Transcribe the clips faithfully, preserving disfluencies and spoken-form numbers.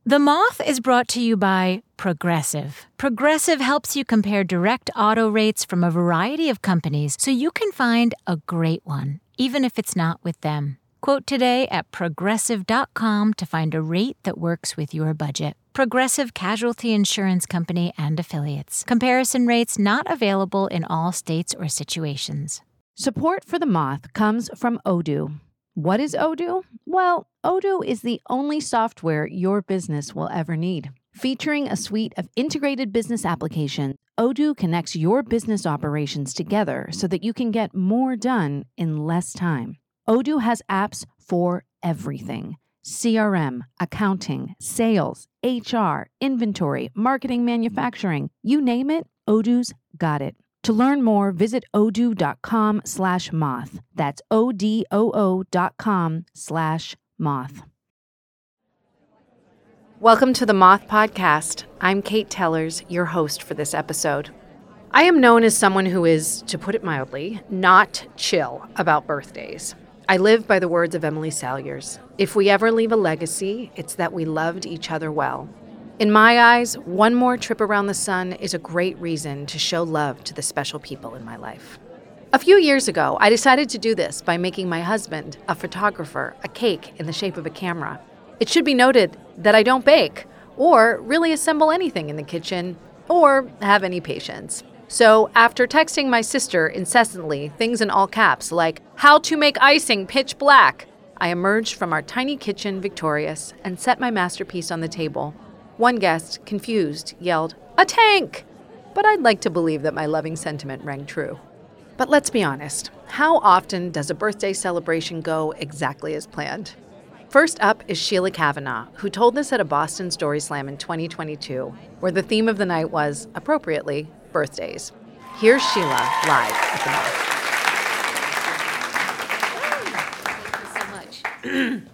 The Moth is brought to you by Progressive. Progressive helps you compare direct auto rates from a variety of companies so you can find a great one, even if it's not with them. Quote today at progressive dot com to find a rate that works with your budget. Progressive Casualty Insurance Company and Affiliates. Comparison rates not available in all states or situations. Support for The Moth comes from Odoo. What is Odoo? Well, Odoo is the only software your business will ever need. Featuring a suite of integrated business applications, Odoo connects your business operations together so that you can get more done in less time. Odoo has apps for everything: C R M, accounting, sales, H R, inventory, marketing, manufacturing. You name it, Odoo's got it. To learn more, visit odoo.com slash moth. That's O-D-O-O dot com slash moth. Welcome to the Moth Podcast. I'm Kate Tellers, your host for this episode. I am known as someone who is, to put it mildly, not chill about birthdays. I live by the words of Emily Salyers. If we ever leave a legacy, it's that we loved each other well. In my eyes, one more trip around the sun is a great reason to show love to the special people in my life. A few years ago, I decided to do this by making my husband, a photographer, a cake in the shape of a camera. It should be noted that I don't bake, or really assemble anything in the kitchen, or have any patience. So after texting my sister incessantly, things in all caps like, how to make icing pitch black, I emerged from our tiny kitchen victorious and set my masterpiece on the table. One guest, confused, yelled, "A tank!" But I'd like to believe that my loving sentiment rang true. But let's be honest, how often does a birthday celebration go exactly as planned? First up is Sheila Kavanaugh, who told this at a Boston Story Slam in twenty twenty-two, where the theme of the night was, appropriately, birthdays. Here's Sheila live at the Moth. Thank you so much.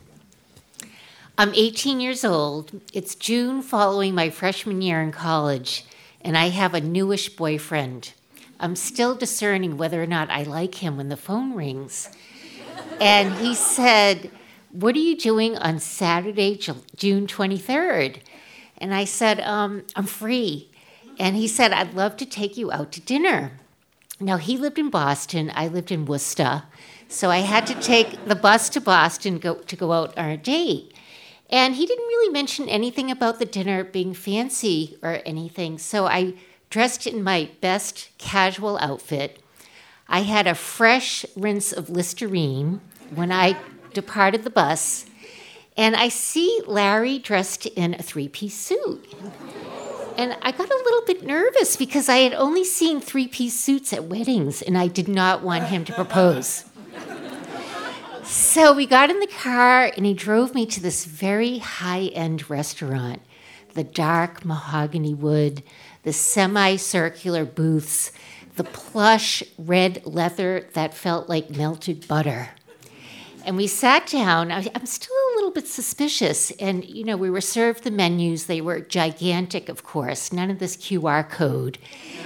I'm eighteen years old. It's June following my freshman year in college, and I have a newish boyfriend. I'm still discerning whether or not I like him when the phone rings. And he said, "What are you doing on Saturday, June twenty-third?" And I said, um, "I'm free." And he said, "I'd love to take you out to dinner." Now, he lived in Boston. I lived in Worcester. So I had to take the bus to Boston go, to go out on a date. And he didn't really mention anything about the dinner being fancy or anything. So I dressed in my best casual outfit. I had a fresh rinse of Listerine when I departed the bus. And I see Larry dressed in a three-piece suit. And I got a little bit nervous because I had only seen three-piece suits at weddings, and I did not want him to propose. So we got in the car, and he drove me to this very high-end restaurant. The dark mahogany wood, the semicircular booths, the plush red leather that felt like melted butter. And we sat down. I'm still a little bit suspicious. And, you know, we were served the menus. They were gigantic, of course, none of this Q R code.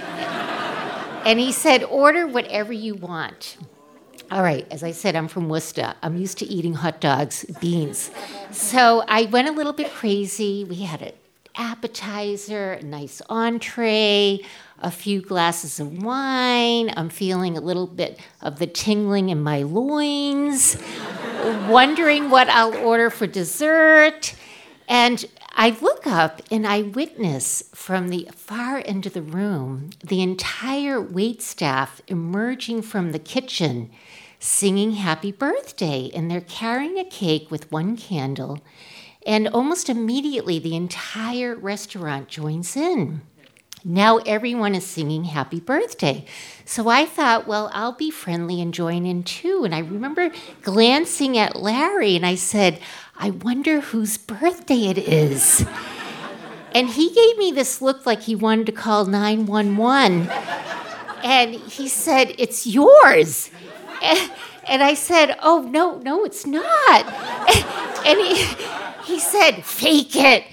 And he said, "Order whatever you want." All right, as I said, I'm from Worcester. I'm used to eating hot dogs, beans. So I went a little bit crazy. We had an appetizer, a nice entree, a few glasses of wine. I'm feeling a little bit of the tingling in my loins, wondering what I'll order for dessert. And I look up and I witness from the far end of the room the entire waitstaff emerging from the kitchen singing happy birthday. And they're carrying a cake with one candle. And almost immediately, the entire restaurant joins in. Now everyone is singing happy birthday. So I thought, well, I'll be friendly and join in too. And I remember glancing at Larry and I said, "I wonder whose birthday it is." And he gave me this look like he wanted to call nine one one. And he said, "It's yours." And, and I said, "Oh, no, no, it's not." And he, he said, "Fake it."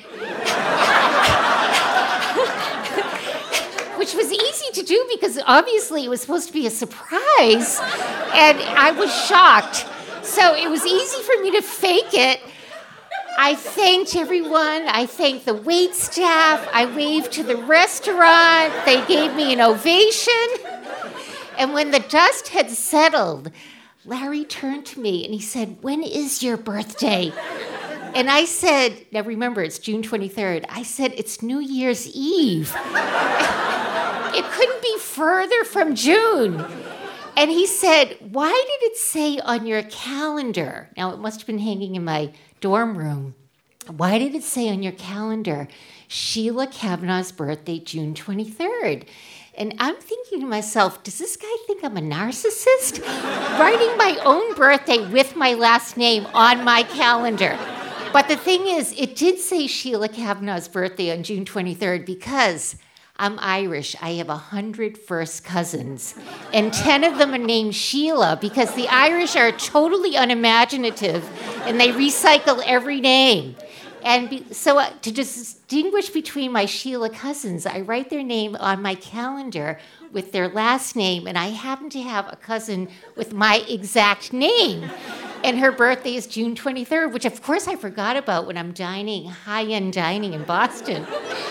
Which was easy to do because obviously it was supposed to be a surprise, and I was shocked. So it was easy for me to fake it. I thanked everyone. I thanked the wait staff. I waved to the restaurant. They gave me an ovation. And when the dust had settled, Larry turned to me and he said, "When is your birthday?" And I said, now remember, it's June twenty-third. I said, "It's New Year's Eve." It couldn't be further from June. And he said, "Why did it say on your calendar?" Now, it must have been hanging in my dorm room. "Why did it say on your calendar, Sheila Kavanaugh's birthday, June twenty-third? And I'm thinking to myself, does this guy think I'm a narcissist? Writing my own birthday with my last name on my calendar. But the thing is, it did say Sheila Kavanaugh's birthday on June twenty-third because I'm Irish. I have one hundred first cousins, and ten of them are named Sheila because the Irish are totally unimaginative, and they recycle every name. And be, so uh, to distinguish between my Sheila cousins, I write their name on my calendar with their last name, and I happen to have a cousin with my exact name. And her birthday is June twenty-third, which of course I forgot about when I'm dining, high-end dining in Boston.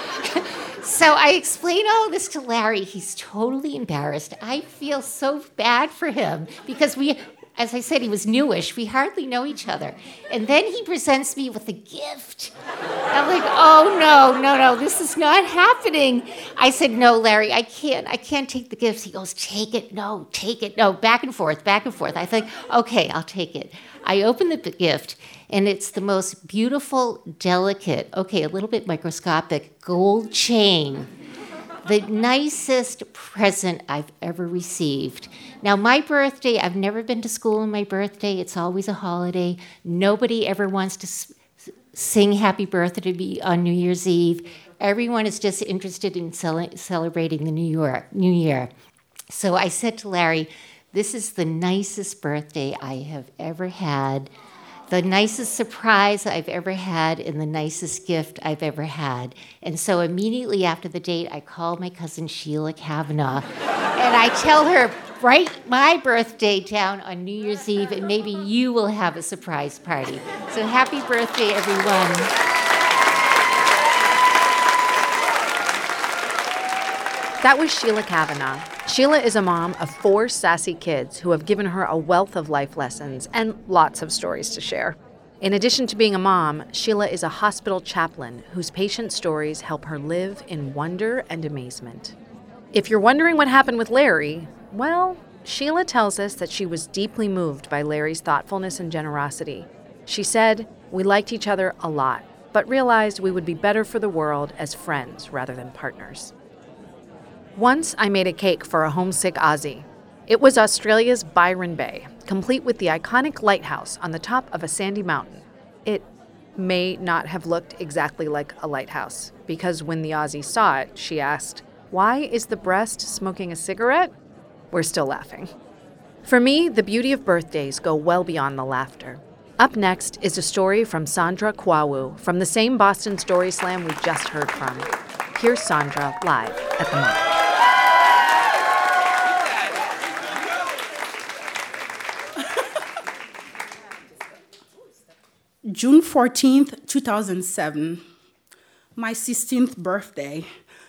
So I explain all this to Larry. He's totally embarrassed. I feel so bad for him because we, as I said, he was newish. We hardly know each other. And then he presents me with a gift. I'm like, oh, no, no, no, this is not happening. I said, "No, Larry, I can't. I can't take the gifts." He goes, "Take it. No, take it. No." Back and forth, back and forth. I think, okay, I'll take it. I open the gift, and it's the most beautiful, delicate, okay, a little bit microscopic, gold chain. The nicest present I've ever received. Now, my birthday, I've never been to school on my birthday. It's always a holiday. Nobody ever wants to s- sing happy birthday to me on New Year's Eve. Everyone is just interested in cel- celebrating the New Year, New Year. So I said to Larry, "This is the nicest birthday I have ever had, the nicest surprise I've ever had, and the nicest gift I've ever had." And so immediately after the date, I called my cousin Sheila Kavanaugh, and I tell her, "Write my birthday down on New Year's Eve, and maybe you will have a surprise party." So happy birthday, everyone. That was Sheila Kavanaugh. Sheila is a mom of four sassy kids who have given her a wealth of life lessons and lots of stories to share. In addition to being a mom, Sheila is a hospital chaplain whose patient stories help her live in wonder and amazement. If you're wondering what happened with Larry, well, Sheila tells us that she was deeply moved by Larry's thoughtfulness and generosity. She said, "We liked each other a lot, but realized we would be better for the world as friends rather than partners." Once I made a cake for a homesick Aussie. It was Australia's Byron Bay, complete with the iconic lighthouse on the top of a sandy mountain. It may not have looked exactly like a lighthouse, because when the Aussie saw it, she asked, "Why is the breast smoking a cigarette?" We're still laughing. For me, the beauty of birthdays go well beyond the laughter. Up next is a story from Sandra Kwawu from the same Boston Story Slam we just heard from. Here's Sandra live at the Mark. June fourteenth, two thousand seven, my sixteenth birthday.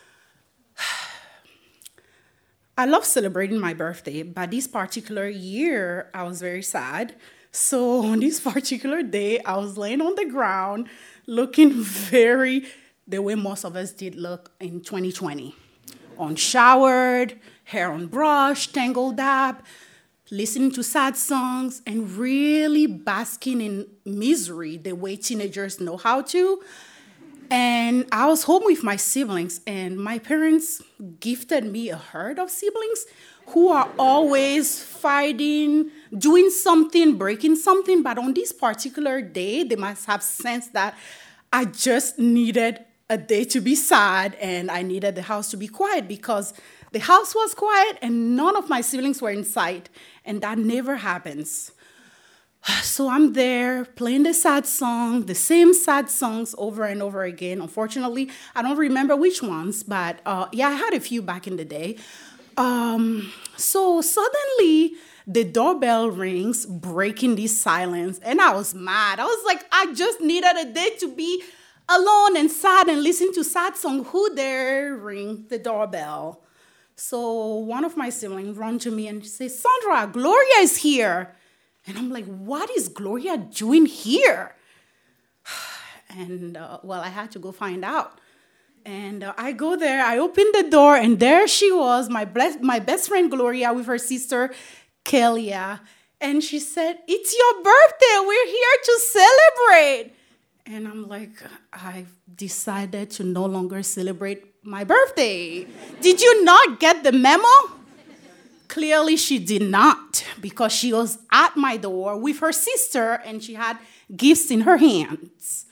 I love celebrating my birthday, but this particular year, I was very sad. So on this particular day, I was laying on the ground, looking very, the way most of us did look in twenty twenty. Unshowered, hair unbrushed, tangled up, listening to sad songs, and really basking in misery the way teenagers know how to. And I was home with my siblings, and my parents gifted me a herd of siblings who are always fighting, doing something, breaking something. But on this particular day, they must have sensed that I just needed a day to be sad, and I needed the house to be quiet because the house was quiet and none of my siblings were in sight, and that never happens. So I'm there playing the sad song, the same sad songs over and over again. Unfortunately, I don't remember which ones, but uh, yeah, I had a few back in the day. Um, so suddenly the doorbell rings, breaking this silence. And I was mad. I was like, I just needed a day to be alone and sad and listen to sad song. Who dare ring the doorbell? So one of my siblings run to me and says, Sandra, Gloria is here. And I'm like, what is Gloria doing here? And, uh, well, I had to go find out. And uh, I go there, I open the door, and there she was, my, bless- my best friend Gloria with her sister, Kelia. And she said, it's your birthday, we're here to celebrate. And I'm like, I've decided to no longer celebrate my birthday. Did you not get the memo? Clearly she did not, because she was at my door with her sister, and she had gifts in her hands.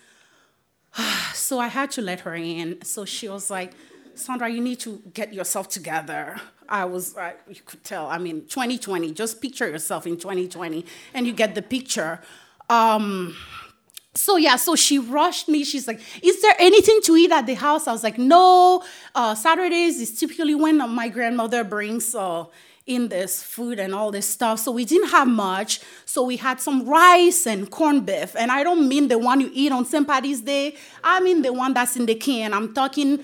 So I had to let her in. So she was like, Sandra, you need to get yourself together. I was, I, you could tell, I mean, twenty twenty, just picture yourself in twenty twenty, and you get the picture. Um, so yeah, so she rushed me. She's like, is there anything to eat at the house? I was like, no. Uh, Saturdays is typically when my grandmother brings uh, in this food and all this stuff. So we didn't have much. So we had some rice and corned beef. And I don't mean the one you eat on Saint Paddy's Day. I mean the one that's in the can. I'm talking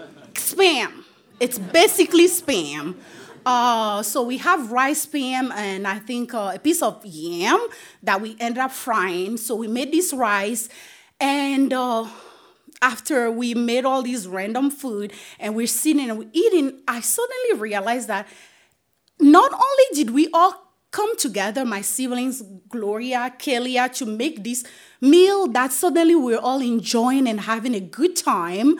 Spam. It's basically Spam. Uh, so we have rice, Spam, and I think uh, a piece of yam that we ended up frying. So we made this rice. And uh, after we made all these random food and we're sitting and we're eating, I suddenly realized that not only did we all come together, my siblings, Gloria, Kelia, to make this meal that suddenly we're all enjoying and having a good time.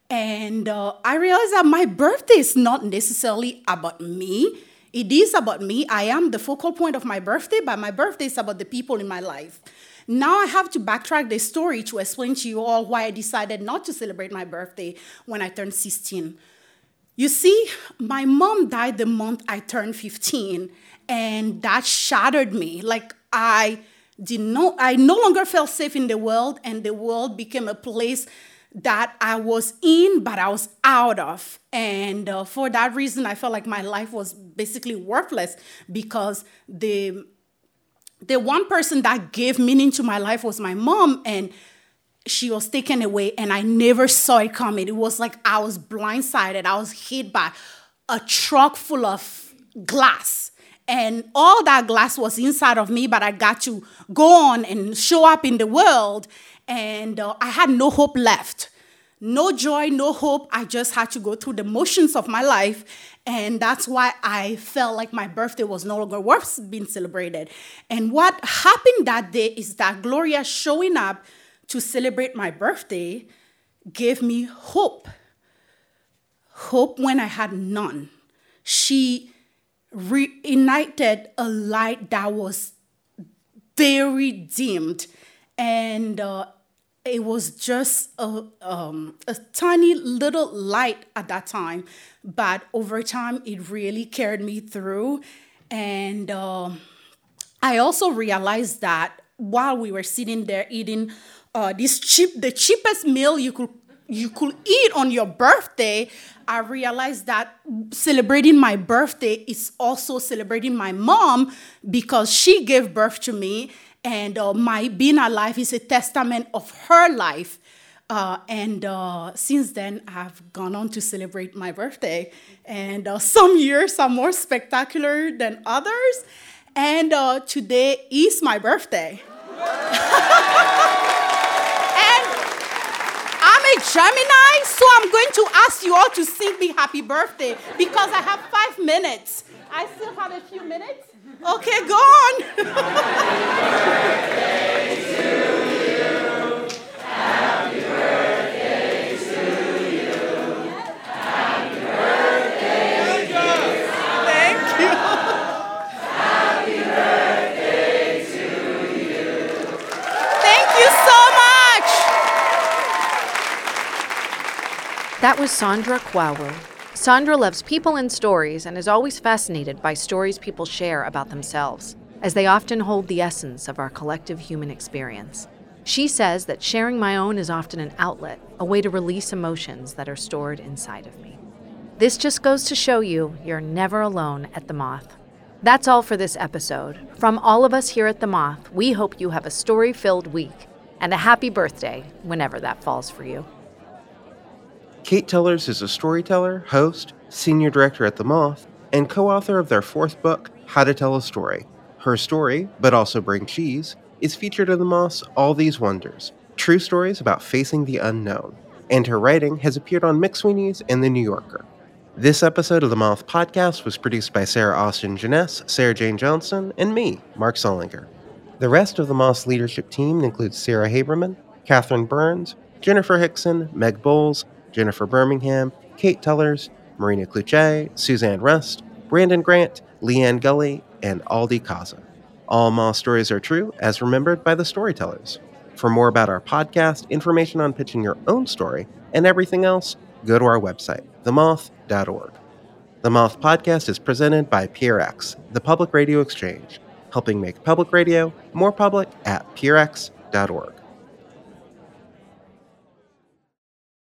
And uh, I realized that my birthday is not necessarily about me. It is about me. I am the focal point of my birthday, but my birthday is about the people in my life. Now I have to backtrack the story to explain to you all why I decided not to celebrate my birthday when I turned sixteen. You see, my mom died the month I turned fifteen, and that shattered me. Like, I did not, I no longer felt safe in the world, and the world became a place that I was in, but I was out of. And uh, for that reason, I felt like my life was basically worthless, because the, the one person that gave meaning to my life was my mom, and she was taken away, and I never saw it coming. It was like I was blindsided. I was hit by a truck full of glass. And all that glass was inside of me, but I got to go on and show up in the world. And uh, I had no hope left. No joy, no hope. I just had to go through the motions of my life. And that's why I felt like my birthday was no longer worth being celebrated. And what happened that day is that Gloria showing up to celebrate my birthday gave me hope. Hope when I had none. She reignited a light that was very dimmed. And uh, it was just a, um, a tiny little light at that time. But over time, it really carried me through. And uh, I also realized that while we were sitting there eating Uh, this cheap, the cheapest meal you could you could eat on your birthday, I realized that celebrating my birthday is also celebrating my mom, because she gave birth to me, and uh, my being alive is a testament of her life. Uh, and uh, since then, I've gone on to celebrate my birthday, and uh, some years are more spectacular than others. And uh, today is my birthday. I'm a Gemini, so I'm going to ask you all to sing me happy birthday, because I have five minutes. I still have a few minutes? Okay, go on. Happy birthday to you. Happy birthday to you. Thank you. Happy birthday to you. Thank you so much. That was Sandra Kwawu. Sandra loves people and stories and is always fascinated by stories people share about themselves, as they often hold the essence of our collective human experience. She says that sharing my own is often an outlet, a way to release emotions that are stored inside of me. This just goes to show you you're never alone at the Moth. That's all for this episode. From all of us here at the Moth, we hope you have a story-filled week and a happy birthday whenever that falls for you. Kate Tellers is a storyteller, host, senior director at the Moth, and co-author of their fourth book, How to Tell a Story. Her story, But Also Bring Cheese, is featured in the Moth's All These Wonders, true stories about facing the unknown, and her writing has appeared on McSweeney's and The New Yorker. This episode of the Moth Podcast was produced by Sarah Austin Jeunesse, Sarah Jane Johnson, and me, Mark Solinger. The rest of the Moth's leadership team includes Sarah Haberman, Catherine Burns, Jennifer Hickson, Meg Bowles, Jennifer Birmingham, Kate Tellers, Marina Cluche, Suzanne Rust, Brandon Grant, Leanne Gully, and Aldi Kaza. All Moth stories are true, as remembered by the storytellers. For more about our podcast, information on pitching your own story, and everything else, go to our website, the moth dot org. The Moth Podcast is presented by P R X, the Public Radio Exchange, helping make public radio more public at p r x dot org.